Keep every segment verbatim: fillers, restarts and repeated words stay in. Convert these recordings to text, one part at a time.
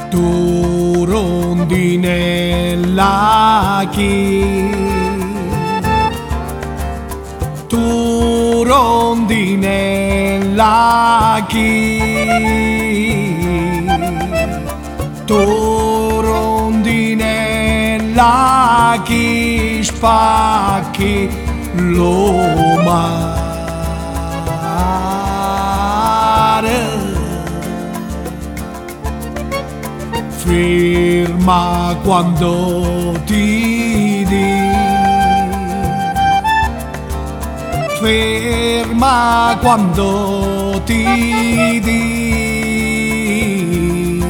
tu rondinella chi, tu rondinella chi, tu rondinella chi spacchi lo mare. Ferma quando ti di, ferma quando ti di,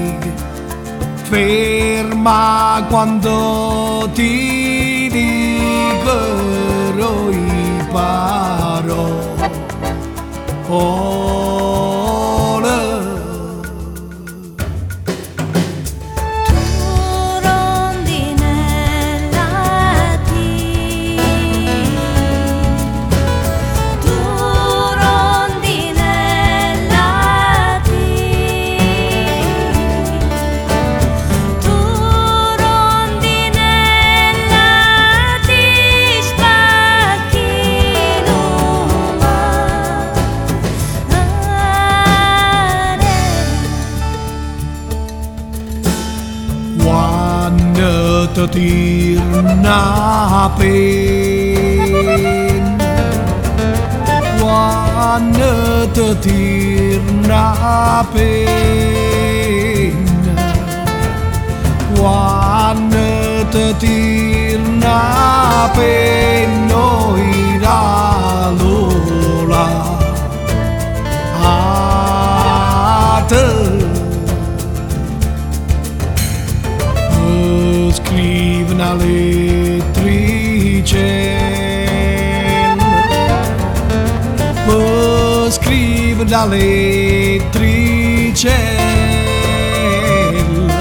ferma quando ti dico i parole. Quando ti tirna pen, quando ti tirna pen, quando ti tirna pen, noi la lola a te. Scrive una lettricella, poi scrive una lettricella,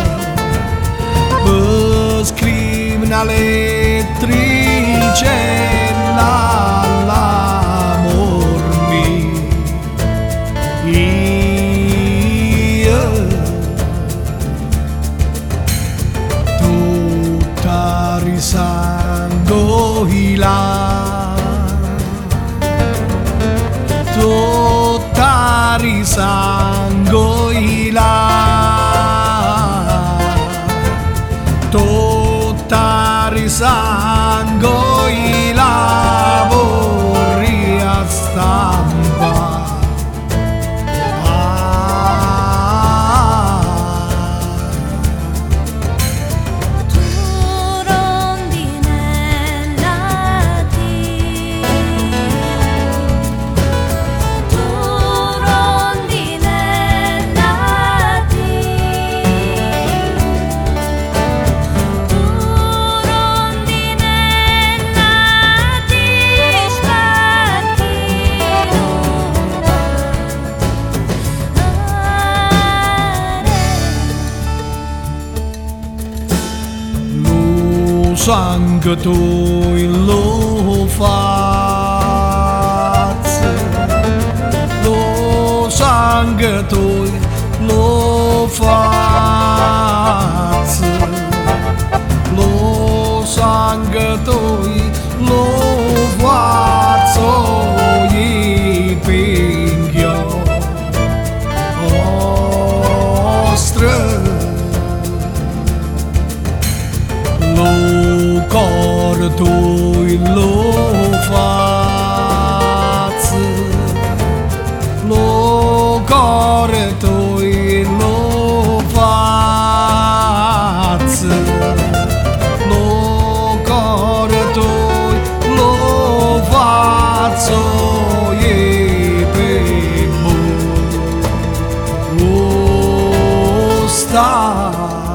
poi scrive una lettricella all'amor mio. Risango ila, tutta risango ila, tutta risango ila, vorria stampa. Sangue tu lo fazzi, lo sangue tu lo fazzi, lo sangue tu lo fazzo i pinghio ostre. Lo cor tu lo fazzi, lo cor tu lo fazzi, lo cor tu lo fazzo e per mo sta.